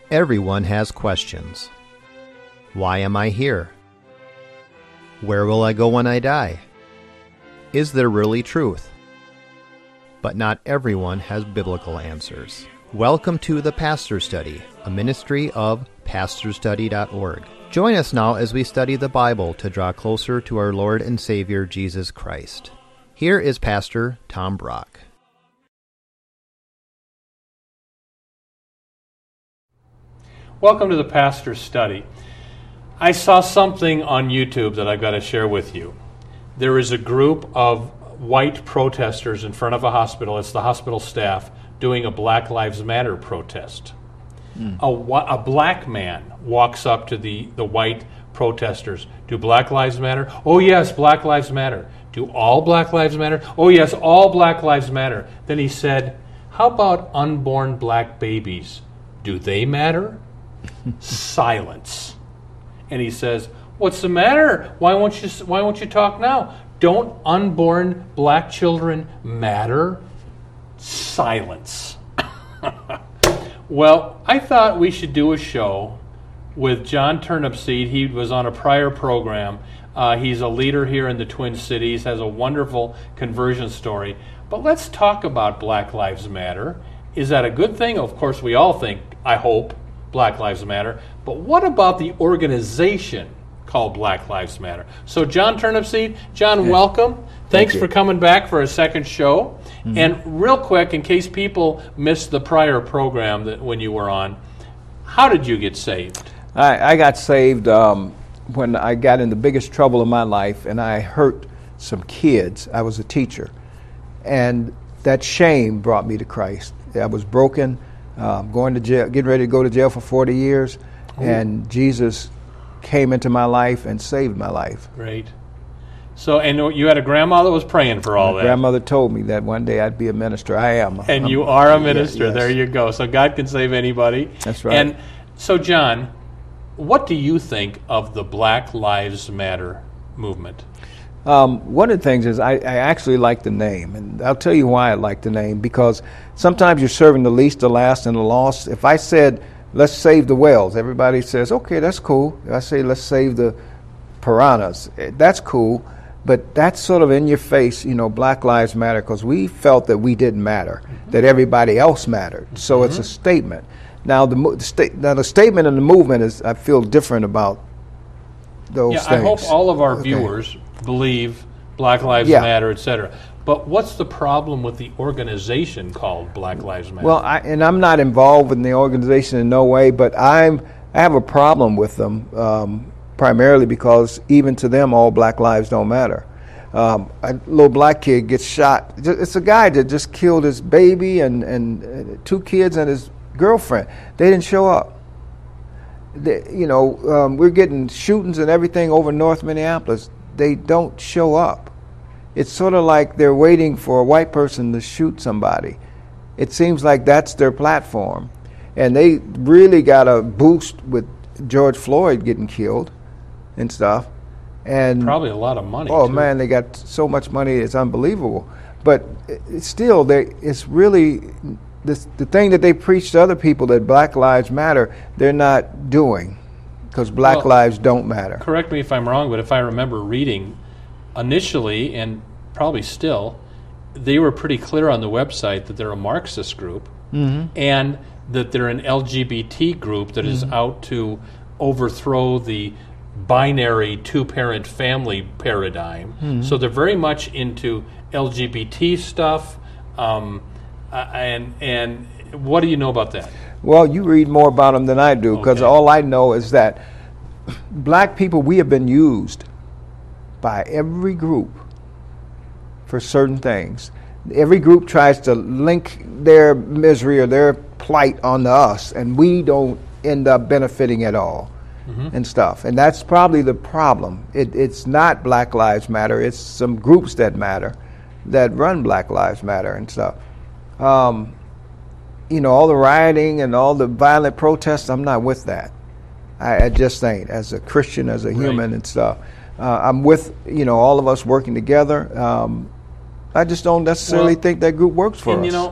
Everyone has questions. Why am I here? Where will I go when I die? Is there really truth? But not everyone has biblical answers. Welcome to The Pastor Study, a ministry of pastorstudy.org. Join us now as we study the Bible to draw closer to our Lord and Savior Jesus Christ. Here is Pastor Tom Brock. Welcome to the Pastor's Study. I saw something on YouTube that I've got to share with you. There is a group of white protesters in front of a hospital. It's the hospital staff doing a Black Lives Matter protest. A black man walks up to the white protesters. Do Black Lives Matter? Oh, yes, Black Lives Matter. Do all Black Lives Matter? Oh, yes, all Black Lives Matter. Then he said, how about unborn black babies? Do they matter? Silence. And he says, what's the matter? Why won't you talk now? Don't unborn black children matter? Silence. Well, I thought we should do a show with John Turnipseed. He was on a prior program. He's a leader here in the Twin Cities, has a wonderful conversion story. But let's talk about Black Lives Matter. Is that a good thing? Of course, we all think, I hope, Black Lives Matter. But what about the organization called Black Lives Matter? So John Turnipseed, John, welcome. Thanks for coming back for a second show. Mm-hmm. And real quick, in case people missed the prior program that when you were on, how did you get saved? I got saved when I got in the biggest trouble of my life, and I hurt some kids. I was a teacher. And that shame brought me to Christ. I was broken. Going to jail, getting ready to go to jail for 40 years, and Jesus came into my life and saved my life. Great. So, and you had a grandma that was praying for all that. My grandmother told me that one day I'd be a minister. I am. And you are a minister. Yes. There you go. So God can save anybody. That's right. And so, John, what do you think of the Black Lives Matter movement? One of the things is I actually like the name, and I'll tell you why I like the name, because sometimes you're serving the least, the last, and the lost. If I said, let's save the whales, everybody says, okay, that's cool. If I say, let's save the piranhas, that's cool, but that's sort of in your face, Black Lives Matter, because we felt that we didn't matter, that everybody else mattered. So it's a statement. Now, the statement and the movement is, I feel different about those things. I hope all of our viewers believe Black Lives Matter, etc. But what's the problem with the organization called Black Lives Matter? Well, I'm not involved in the organization in no way, but I have a problem with them, primarily because even to them, all black lives don't matter. A little black kid gets shot. It's a guy that just killed his baby and 2 kids and his girlfriend. They didn't show up. We're getting shootings and everything over North Minneapolis. They don't show up. It's sort of like they're waiting for a white person to shoot somebody. It seems like that's their platform. And they really got a boost with George Floyd getting killed and stuff. And probably a lot of money. Oh, too. Man, they got so much money, it's unbelievable. But it's still, it's really the thing that they preach to other people, that Black Lives Matter, they're not doing. Because black lives don't matter. Correct me if I'm wrong, but if I remember reading initially, and probably still, they were pretty clear on the website that they're a Marxist group, and that they're an LGBT group that is out to overthrow the binary 2-parent family paradigm. So they're very much into LGBT stuff. And what do you know about that? Well, you read more about them than I do, because all I know is that black people, we have been used by every group for certain things. Every group tries to link their misery or their plight onto us, and we don't end up benefiting at all and stuff. And that's probably the problem. It's not Black Lives Matter. It's some groups that matter that run Black Lives Matter and stuff. All the rioting and all the violent protests, I'm not with that. I just ain't. As a Christian, as a human and stuff. I'm with, all of us working together. I just don't necessarily think that group works for us.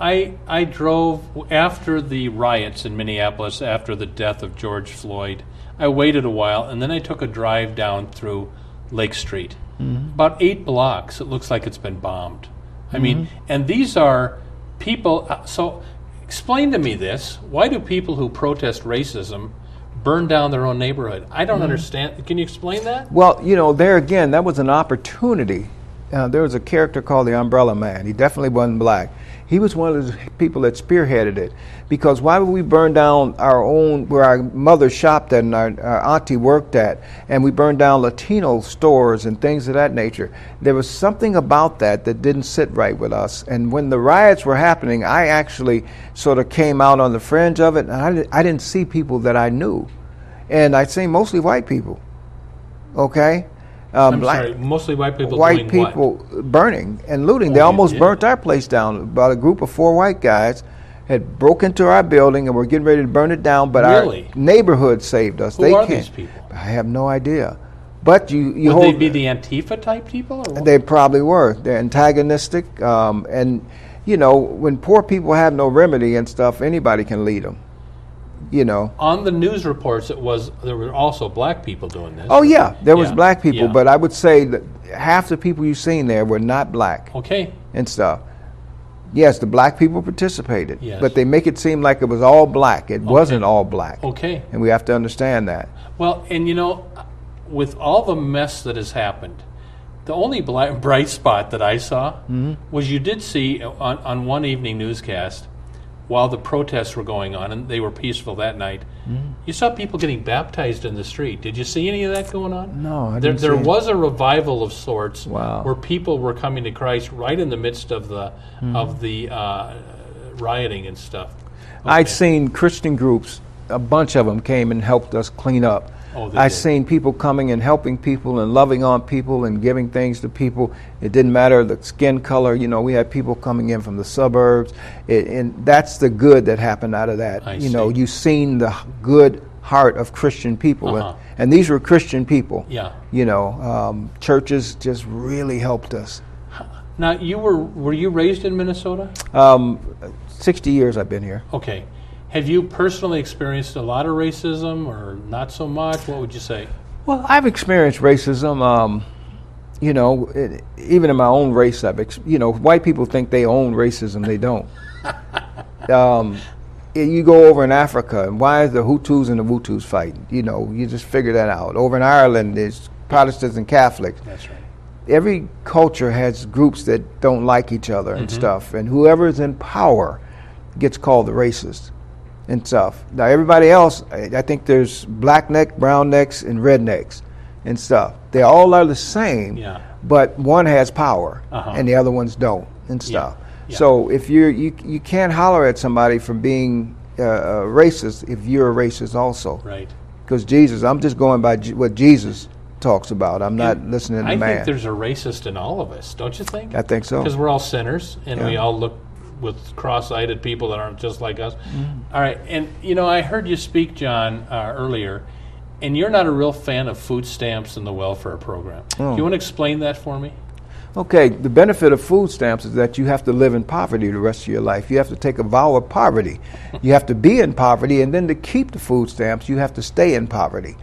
I drove after the riots in Minneapolis, after the death of George Floyd. I waited a while, and then I took a drive down through Lake Street. About 8 blocks, it looks like it's been bombed. I mean, and these are people. So explain to me this. Why do people who protest racism burn down their own neighborhood? I don't understand. Can you explain that? Well, there again, that was an opportunity. There was a character called the Umbrella Man. He definitely wasn't black. He was one of the people that spearheaded it. Because why would we burn down our own, where our mother shopped at and our auntie worked at, and we burned down Latino stores and things of that nature? There was something about that didn't sit right with us. And when the riots were happening, I actually sort of came out on the fringe of it, and I didn't see people that I knew. And I'd say mostly white people. Okay? I'm sorry, mostly white people white doing people what? Burning and looting. Oh, They almost did? burnt our place down. About a group of 4 white guys had broke into our building and were getting ready to burn it down, but Really? our neighborhood saved us. Who are these people? I have no idea. But you Would hold, they be the Antifa type people? Or what? they probably were. They're antagonistic, and when poor people have no remedy and stuff, anybody can lead them. On the news reports, there were also black people doing this. Oh yeah, there was Yeah, black people, yeah. but I would say that half the people you've seen there were not black. Okay. And stuff. Yes, the black people participated, Yes. but they make it seem like it was all black. It wasn't all black. Okay. And we have to understand that. Well, and with all the mess that has happened, the only bright spot that I saw was you did see on one evening newscast, while the protests were going on, and they were peaceful that night, you saw people getting baptized in the street. Did you see any of that going on? No, I There didn't see it. was a revival of sorts Wow. where people were coming to Christ right in the midst of the rioting and stuff. I'd seen Christian groups, a bunch of them came and helped us clean up. Oh, they I've did. seen people coming and helping people and loving on people and giving things to people. It didn't matter the skin color. We had people coming in from the suburbs. And that's the good that happened out of that. I see. You've seen the good heart of Christian people. Uh-huh. And these were Christian people. Yeah. Churches just really helped us. Now, were you raised in Minnesota? 60 years I've been here. Okay. Have you personally experienced a lot of racism or not so much? What would you say? Well, I've experienced racism. Even in my own race, white people think they own racism. They don't. You go over in Africa, and why is the Hutus and the Hutus fighting? You just figure that out. Over in Ireland, there's Protestants and Catholics. That's right. Every culture has groups that don't like each other and stuff, and whoever is in power gets called the racist and stuff. Now, everybody else, I think there's black neck, brown necks, and rednecks and stuff. They all are the same, Yeah. but one has power Uh-huh. and the other ones don't and stuff. Yeah. So if you can't holler at somebody for being racist if you're a racist also. Right. Because Jesus, I'm just going by what Jesus talks about. I'm not listening to I man. think there's a racist in all of us, don't you think? I think so. Because we're all sinners, and Yeah. we all look with cross-eyed at people that aren't just like us. All right, and I heard you speak, John, earlier, and you're not a real fan of food stamps and the welfare program. Do you want to explain that for me? Okay, the benefit of food stamps is that you have to live in poverty the rest of your life. You have to take a vow of poverty. You have to be in poverty, and then to keep the food stamps, you have to stay in poverty.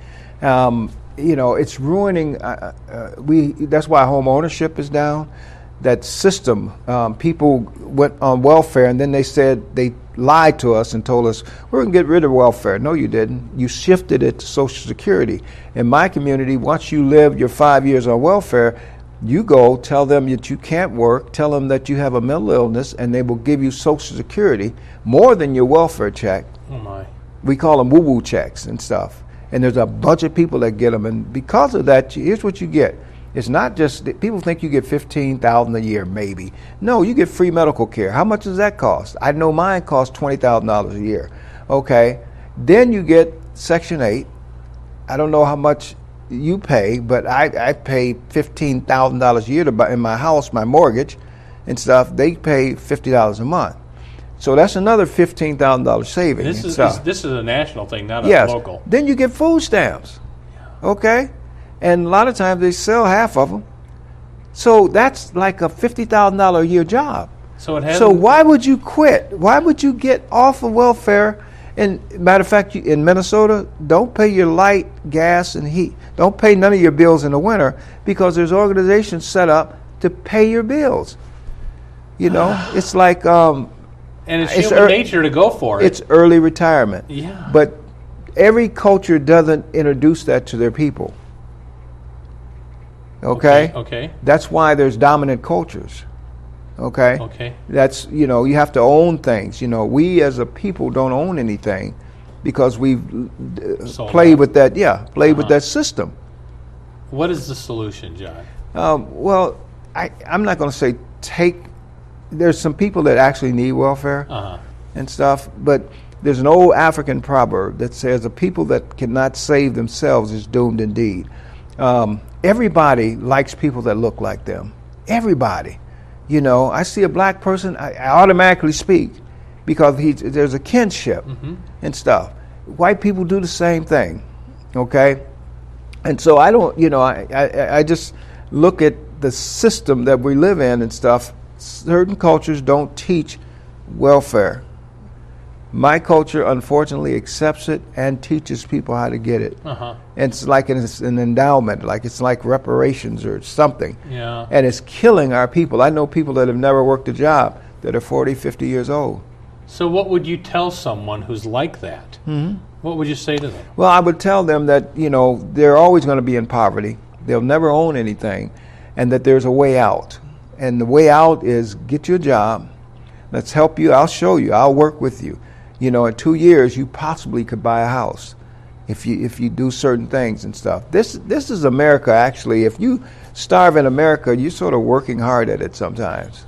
It's ruining. That's why home ownership is down. That system, people went on welfare, and then they lied to us and told us we're going to get rid of welfare. No, you didn't. You shifted it to Social Security. In my community, once you live your 5 years on welfare, you go tell them that you can't work, tell them that you have a mental illness, and they will give you Social Security more than your welfare check. Oh, my. We call them woo-woo checks and stuff. And there's a bunch of people that get them. And because of that, here's what you get. It's not just, people think you get $15,000 a year, maybe. No, you get free medical care. How much does that cost? I know mine costs $20,000 a year. Okay. Then you get Section 8. I don't know how much you pay, but I pay $15,000 a year to buy in my house, my mortgage and stuff. They pay $50 a month. So that's another $15,000 saving. This is a national thing, not a Yes. local. Then you get food stamps. Okay? And a lot of times they sell half of them. So that's like a $50,000 a year job. So it has. So why would you quit? Why would you get off of welfare? And matter of fact, in Minnesota, don't pay your light, gas, and heat. Don't pay none of your bills in the winter because there's organizations set up to pay your bills. You know, it's like and it's human nature to go for it. It's early retirement. Yeah. But every culture doesn't introduce that to their people. Okay? Okay. That's why there's dominant cultures. Okay? Okay. That's, you know, you have to own things. You know, we as a people don't own anything because we've played with that, with that system. What is the solution, John? Well, I'm not going to say there's some people that actually need welfare and stuff, but there's an old African proverb that says a people that cannot save themselves is doomed indeed. Everybody likes people that look like them. Everybody. You know, I see a black person, I automatically speak because there's a kinship and stuff. White people do the same thing, okay? And so I don't, you know, I just look at the system that we live in and stuff. Certain cultures don't teach welfare. My culture, unfortunately, accepts it and teaches people how to get it. And it's like an endowment, like it's like reparations or something. Yeah. And it's killing our people. I know people that have never worked a job that are 40, 50 years old. So what would you tell someone who's like that? What would you say to them? Well, I would tell them that, you know, they're always going to be in poverty. They'll never own anything, and that there's a way out. And the way out is get you a job. Let's help you. I'll show you. I'll work with you. You know, in 2 years, you possibly could buy a house if you do certain things and stuff. This is America, actually. If you starve in America, you're sort of working hard at it sometimes.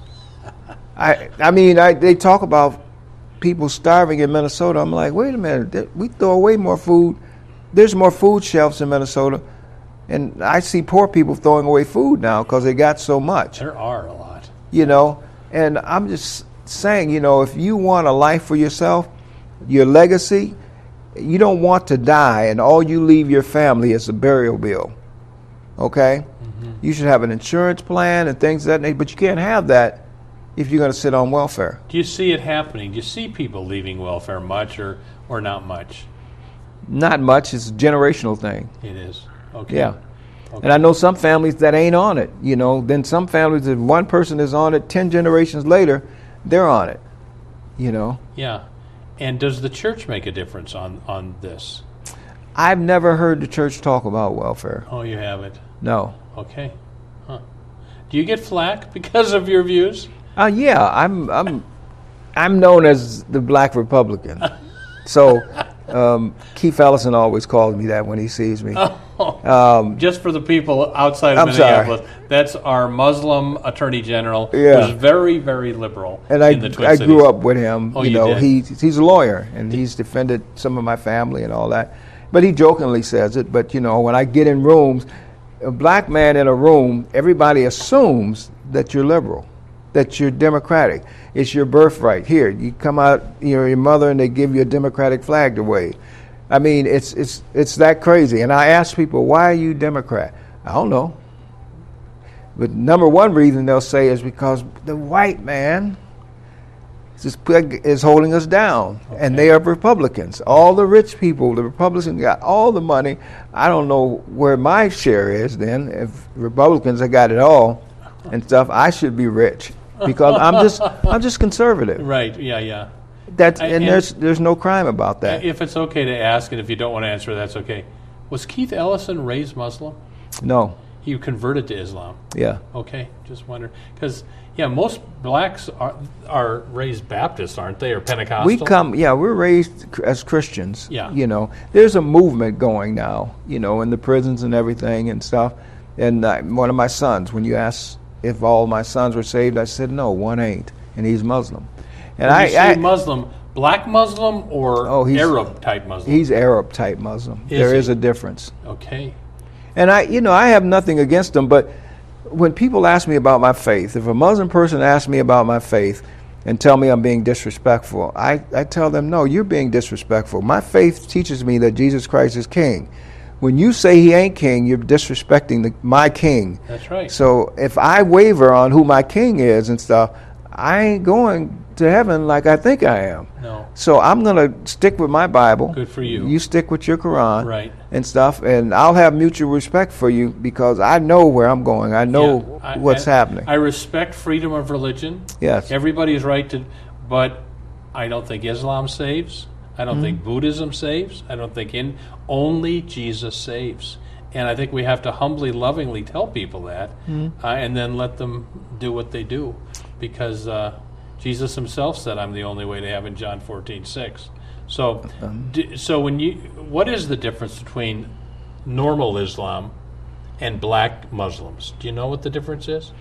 I mean, they talk about people starving in Minnesota. I'm like, wait a minute. We throw away more food. There's more food shelves in Minnesota. And I see poor people throwing away food now because they got so much. There are a lot. You know, and I'm just saying, you know, if you want a life for yourself, your legacy, you don't want to die and all you leave your family is a burial bill. Okay? You should have an insurance plan and things of that nature, but you can't have that if you're going to sit on welfare. Do you see it happening? Do you see people leaving welfare much or not much? Not much. It's a generational thing. It is. Okay. Yeah. Okay. And I know some families that ain't on it, you know. Then some families, if one person is on it, 10 generations later, they're on it, you know. Yeah. And does the church make a difference on this? I've never heard the church talk about welfare. Oh, you haven't? No. Okay. Huh. Do you get flack because of your views? Yeah, I'm known as the Black Republican. So Keith Ellison always calls me that when he sees me. Just for the people outside of Minneapolis, that's our Muslim Attorney General, who's very, very liberal in the Twin Cities. I grew up with him. Oh, you know, did? He's a lawyer, and he's defended some of my family and all that. But he jokingly says it. But, you know, when I get in rooms, a black man in a room, everybody assumes that you're liberal, that you're Democratic. It's your birthright. Here, you come out, you're your mother, and they give you a Democratic flag to wave. I mean, it's that crazy. And I ask people, why are you Democrat? I don't know. But number one reason they'll say is because the white man is holding us down, and they are Republicans. All the rich people, the Republicans got all the money. I don't know where my share is then. If Republicans have got it all and stuff, I should be rich because I'm just conservative. Right, yeah. There's no crime about that. If it's okay to ask, and if you don't want to answer, that's okay. Was Keith Ellison raised Muslim? No. He converted to Islam. Yeah. Okay, just wonder because most blacks are raised Baptist, aren't they, or Pentecostal? We're raised as Christians. Yeah. You know, there's a movement going now, you know, in the prisons and everything and stuff. And one of my sons, when you asked if all my sons were saved, I said no, one ain't, and he's Muslim. And when you say Muslim, black Muslim or Arab type Muslim? He's Arab type Muslim. There is a difference. Okay. And I have nothing against them, but when people ask me about my faith, if a Muslim person asks me about my faith and tell me I'm being disrespectful, I tell them, no, you're being disrespectful. My faith teaches me that Jesus Christ is king. When you say he ain't king, you're disrespecting my king. That's right. So if I waver on who my king is and stuff, I ain't going to heaven like I think I am. No. So I'm going to stick with my Bible. Good for you. You stick with your Quran. Right. And stuff, and I'll have mutual respect for you because I know where I'm going. I know what's happening. I respect freedom of religion. Yes. Everybody's right to, but I don't think Islam saves. I don't think Buddhism saves. I don't think only Jesus saves. And I think we have to humbly, lovingly tell people that, and then let them do what they do, because Jesus himself said, "I'm the only way to heaven," John 14:6. So, what is the difference between normal Islam and black Muslims? Do you know what the difference is?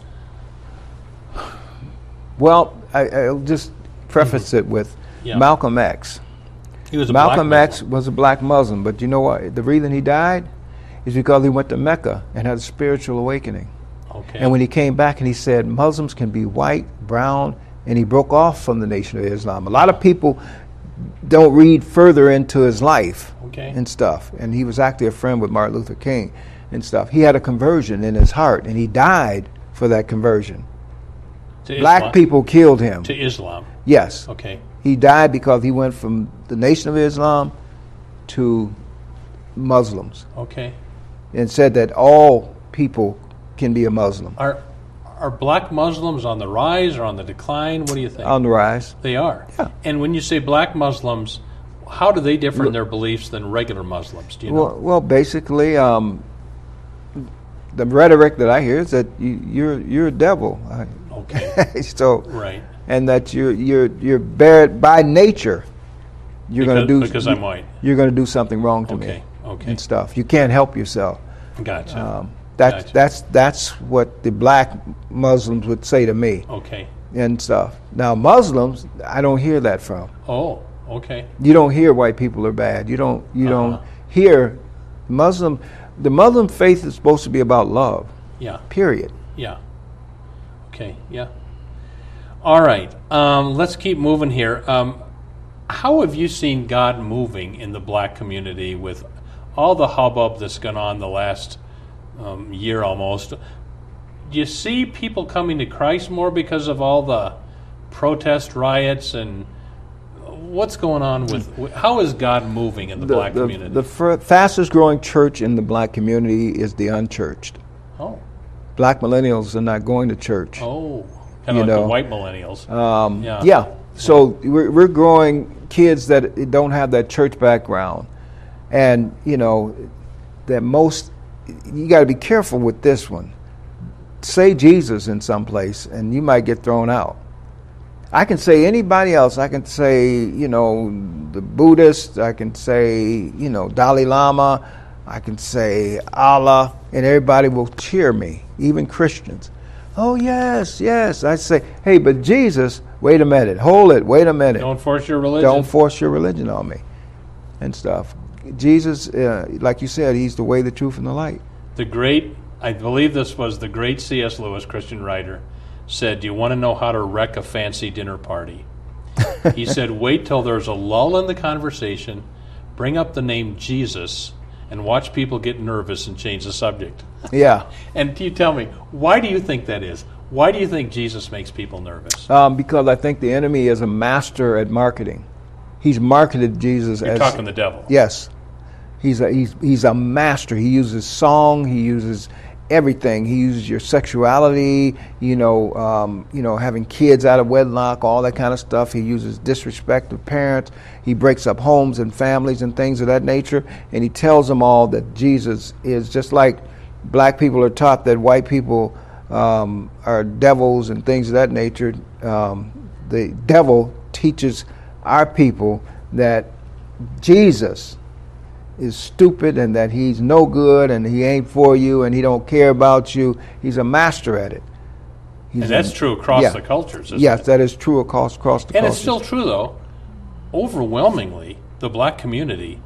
Well, I'll just preface it with Malcolm X. He was a Malcolm black X was a black Muslim, but you know what? The reason he died is because he went to Mecca and had a spiritual awakening. Okay. And when he came back and he said Muslims can be white, brown, and he broke off from the Nation of Islam. A lot of people don't read further into his life and stuff. And he was actually a friend with Martin Luther King and stuff. He had a conversion in his heart, and he died for that conversion. Black people killed him. To Islam? Yes. Okay. He died because he went from the Nation of Islam to Muslims. Okay. And said that all people can be a Muslim. Are black Muslims on the rise or on the decline? What do you think? On the rise. They are. Yeah. And when you say black Muslims, how do they differ in their beliefs than regular Muslims? Do you know? Well, basically, the rhetoric that I hear is that you're a devil. Okay. So right. And that you're bad by nature. You're going to do because I'm white. You're going to do something wrong to me. Okay. And stuff. You can't help yourself. Gotcha. That's what the black Muslims would say to me. Okay. And stuff. Now Muslims, I don't hear that from. Oh, okay. You don't hear white people are bad. You don't hear Muslim. The Muslim faith is supposed to be about love. Yeah. Period. Yeah. Okay. Yeah. All right. Let's keep moving here. How have you seen God moving in the black community with all the hubbub that's gone on the last year almost? Do you see people coming to Christ more because of all the protest riots, and what's going on with how is God moving in the black community? The fastest growing church in the black community is the unchurched. Oh. Black millennials are not going to church. Oh. Kind of like the white millennials. Yeah. So we're growing kids that don't have that church background. And, that most, you got to be careful with this one. Say Jesus in some place, and you might get thrown out. I can say anybody else. I can say, the Buddhist. I can say, Dalai Lama. I can say Allah, and everybody will cheer me, even Christians. Oh, yes, yes. I say, hey, but Jesus, wait a minute. Hold it. Wait a minute. Don't force your religion. Don't force your religion on me and stuff. Jesus, like you said, he's the way, the truth, and the light. I believe this was the great C.S. Lewis, Christian writer, said, do you want to know how to wreck a fancy dinner party? He said, wait till there's a lull in the conversation, bring up the name Jesus, and watch people get nervous and change the subject. Yeah. And you tell me, why do you think that is? Why do you think Jesus makes people nervous? Because I think the enemy is a master at marketing. He's marketed Jesus You're talking the devil. Yes. He's a master. He uses song. He uses everything. He uses your sexuality, having kids out of wedlock, all that kind of stuff. He uses disrespect of parents. He breaks up homes and families and things of that nature. And he tells them all that Jesus is just like black people are taught that white people are devils and things of that nature. The devil teaches our people that Jesus is stupid and that he's no good and he ain't for you and he don't care about you. He's a master at it. And that's true across the cultures, isn't it? Yes, that is true across the cultures. And it's still true, though. Overwhelmingly, the black community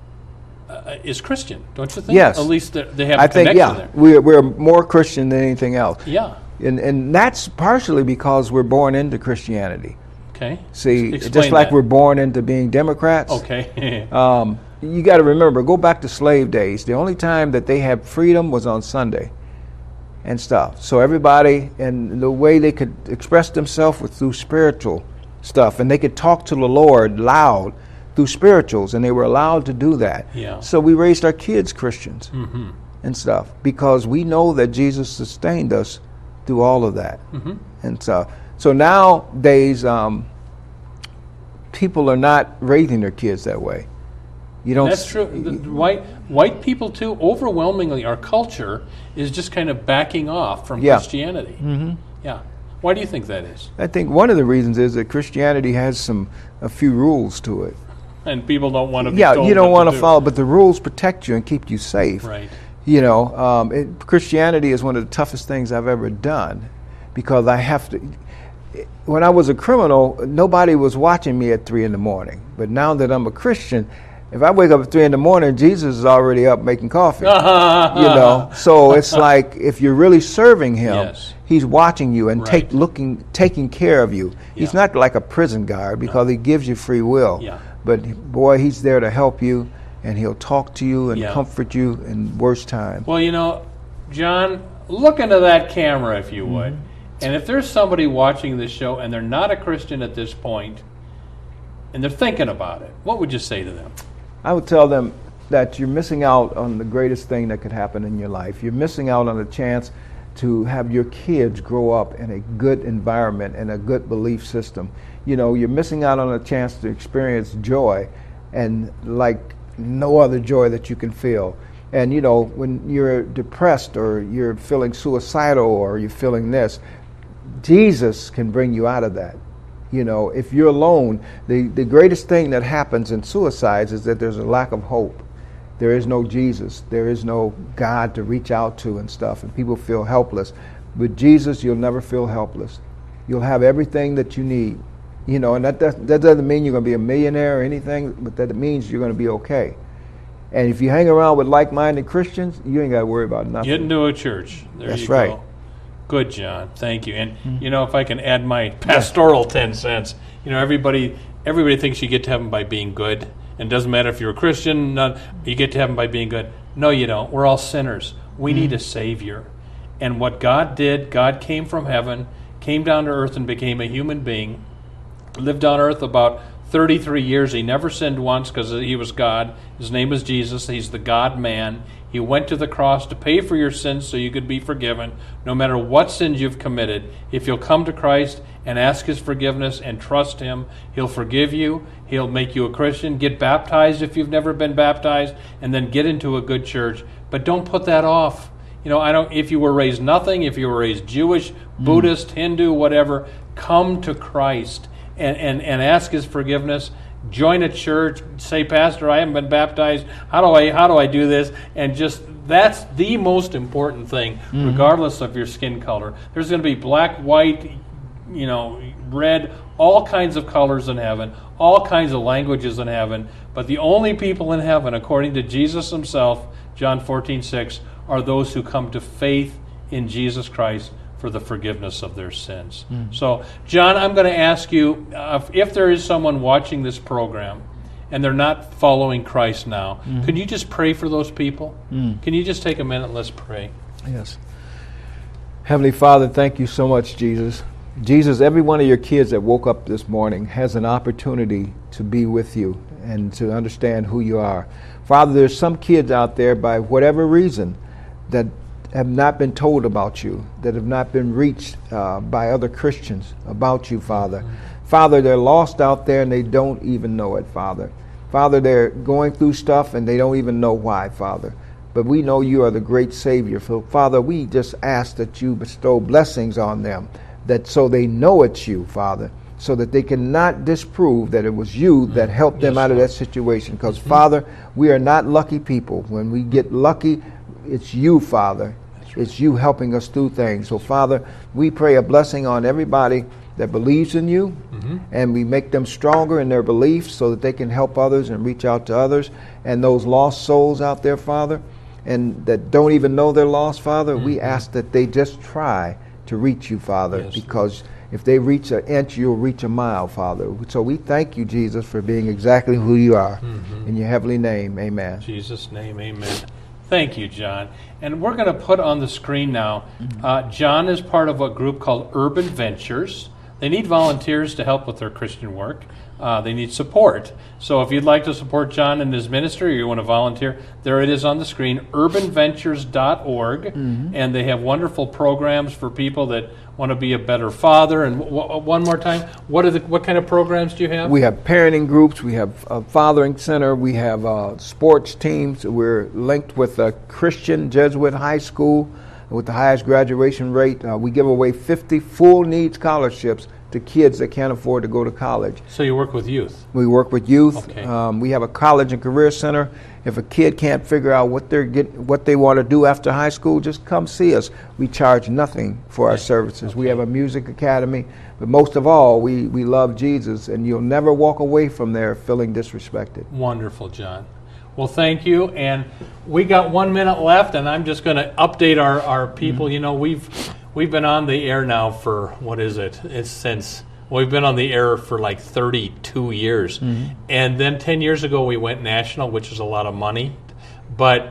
is Christian, don't you think? Yes. At least they have a connection there. We're more Christian than anything else. Yeah. And that's partially because we're born into Christianity. Okay. See, Explain just like that. we're born into being Democrats. Okay. You got to remember, go back to slave days. The only time that they had freedom was on Sunday. and stuff. So everybody, and the way they could express themselves was through spiritual stuff, and they could talk to the Lord loud through spirituals, and they were allowed to do that. Yeah. So we raised our kids Christians and stuff because we know that Jesus sustained us through all of that. And so nowadays, people are not raising their kids that way. You don't. That's true. White people too. Overwhelmingly, our culture is just kind of backing off from Christianity. Yeah. Why do you think that is? I think one of the reasons is that Christianity has a few rules to it. And people don't want to be told told you don't want to follow, but the rules protect you and keep you safe. Right. You know, Christianity is one of the toughest things I've ever done because I have to. When I was a criminal, nobody was watching me at 3 a.m. But now that I'm a Christian, if I wake up at 3 a.m, Jesus is already up making coffee. You know, so it's like if you're really serving Him, He's watching you and taking care of you. He's not like a prison guard because He gives you free will. But boy, He's there to help you, and He'll talk to you and comfort you in worse times. Well, you know, John, look into that camera if you would. And if there's somebody watching this show and they're not a Christian at this point, and they're thinking about it, what would you say to them? I would tell them that you're missing out on the greatest thing that could happen in your life. You're missing out on a chance to have your kids grow up in a good environment and a good belief system. You know, you're missing out on a chance to experience joy and like no other joy that you can feel. And, you know, when you're depressed or you're feeling suicidal or you're feeling this, Jesus can bring you out of that. You know, if you're alone, the greatest thing that happens in suicides is that there's a lack of hope. There is no Jesus. There is no God to reach out to and stuff, and people feel helpless. With Jesus, you'll never feel helpless. You'll have everything that you need. You know, and that doesn't mean you're going to be a millionaire or anything, but that means you're going to be okay. And if you hang around with like-minded Christians, you ain't got to worry about nothing. Get into a church. That's right. Go. Good, John. Thank you. And, you know, if I can add my pastoral 10 cents, you know, everybody thinks you get to heaven by being good. And it doesn't matter if you're a Christian, you get to heaven by being good. No, you don't. We're all sinners. We need a Savior. And what God did, God came from heaven, came down to earth and became a human being, lived on earth about 33 years. He never sinned once because He was God. His name was Jesus. He's the God-man. He went to the cross to pay for your sins so you could be forgiven, no matter what sins you've committed. If you'll come to Christ and ask His forgiveness and trust Him, He'll forgive you. He'll make you a Christian. Get baptized if you've never been baptized, and then get into a good church. But don't put that off. You know, if you were raised nothing, if you were raised Jewish, Buddhist, Hindu, whatever, come to Christ and ask His forgiveness. Join a church, say, Pastor, I haven't been baptized. How do I do this? And just that's the most important thing, regardless of your skin color. There's going to be black, white, you know, red, all kinds of colors in heaven, all kinds of languages in heaven. But the only people in heaven, according to Jesus Himself, John 14:6, are those who come to faith in Jesus Christ for the forgiveness of their sins. So, John, I'm going to ask you, if there is someone watching this program and they're not following Christ now, can you just pray for those people? Can you just take a minute and let's pray? Yes. Heavenly Father, thank you so much, Jesus. Jesus, every one of your kids that woke up this morning has an opportunity to be with you and to understand who you are. Father, there's some kids out there, by whatever reason, that have not been told about you, that have not been reached by other Christians about you, Father. Father, they're lost out there and they don't even know it, Father. Father, they're going through stuff and they don't even know why, Father. But we know you are the great Savior. So, Father, we just ask that you bestow blessings on them, that so they know it's you, Father, so that they cannot disprove that it was you that helped them out of that situation. Because, Father, we are not lucky people. When we get lucky, it's you, Father. It's you helping us through things. So, Father, we pray a blessing on everybody that believes in you, and we make them stronger in their beliefs so that they can help others and reach out to others. And those lost souls out there, Father, and that don't even know they're lost, Father, we ask that they just try to reach you, Father, because if they reach an inch, you'll reach a mile, Father. So we thank you, Jesus, for being exactly who you are. In your heavenly name, amen. In Jesus' name, amen. Thank you, John. And we're going to put on the screen now, John is part of a group called Urban Ventures. They need volunteers to help with their Christian work. They need support. So if you'd like to support John and his ministry, or you want to volunteer, there it is on the screen, urbanventures.org. And they have wonderful programs for people that want to be a better father. And one more time, what kind of programs do you have? We have parenting groups. We have a fathering center. We have sports teams. We're linked with a Christian Jesuit high school with the highest graduation rate. We give away 50 full need scholarships to kids that can't afford to go to college. So you work with youth? We work with youth. Okay. We have a college and career center. If a kid can't figure out what they want to do after high school, just come see us. We charge nothing for our services. We have a music academy, but most of all, we love Jesus, and you'll never walk away from there feeling disrespected. Wonderful, John. Well, thank you. And we got 1 minute left, and I'm just going to update our people. You know, we've been on the air now for, what is it? We've been on the air for like 32 years. And then 10 years ago we went national, which is a lot of money. But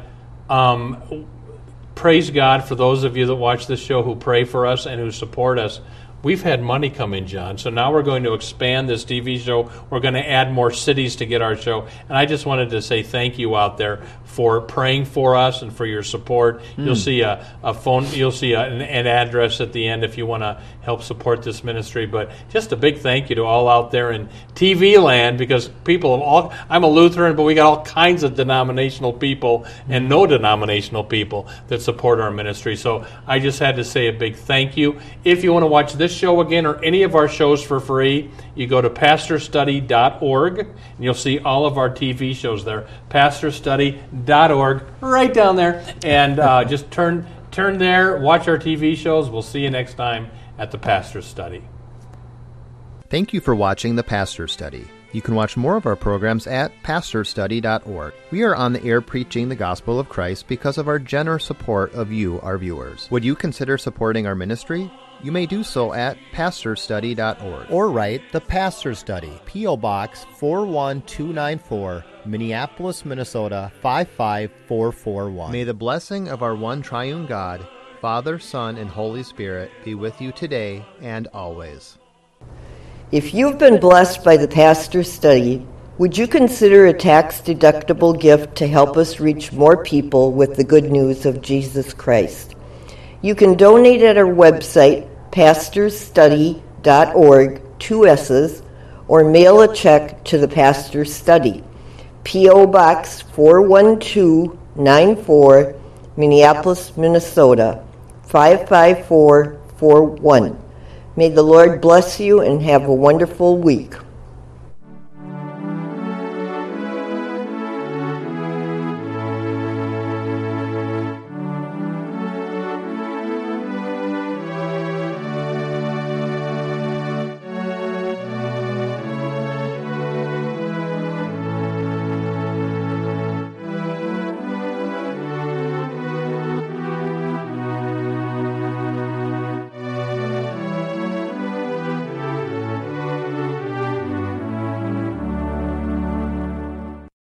praise God for those of you that watch this show who pray for us and who support us. We've had money come in, John. So now we're going to expand this TV show. We're going to add more cities to get our show. And I just wanted to say thank you out there for praying for us and for your support. You'll see a phone. You'll see an address at the end if you want to help support this ministry. But just a big thank you to all out there in TV land, because people of all. I'm a Lutheran, but we got all kinds of denominational people and no denominational people that support our ministry. So I just had to say a big thank you. If you want to watch this show again or any of our shows for free, you go to pastorstudy.org and you'll see all of our TV shows there. pastorstudy.org, right down there. And just turn there, watch our TV shows. We'll see you next time at the Pastor Study. Thank you for watching The Pastor Study. You can watch more of our programs at pastorstudy.org. We are on the air preaching the gospel of Christ because of our generous support of you, our viewers. Would you consider supporting our ministry? You may do so at pastorstudy.org. Or write The Pastor Study, P.O. Box 41294, Minneapolis, Minnesota 55441. May the blessing of our one triune God, Father, Son, and Holy Spirit be with you today and always. If you've been blessed by the Pastor Study, would you consider a tax-deductible gift to help us reach more people with the good news of Jesus Christ? You can donate at our website, pastorstudy.org, 2 S's, or mail a check to the Pastor Study, P.O. Box 41294, Minneapolis, Minnesota 55441. May the Lord bless you and have a wonderful week.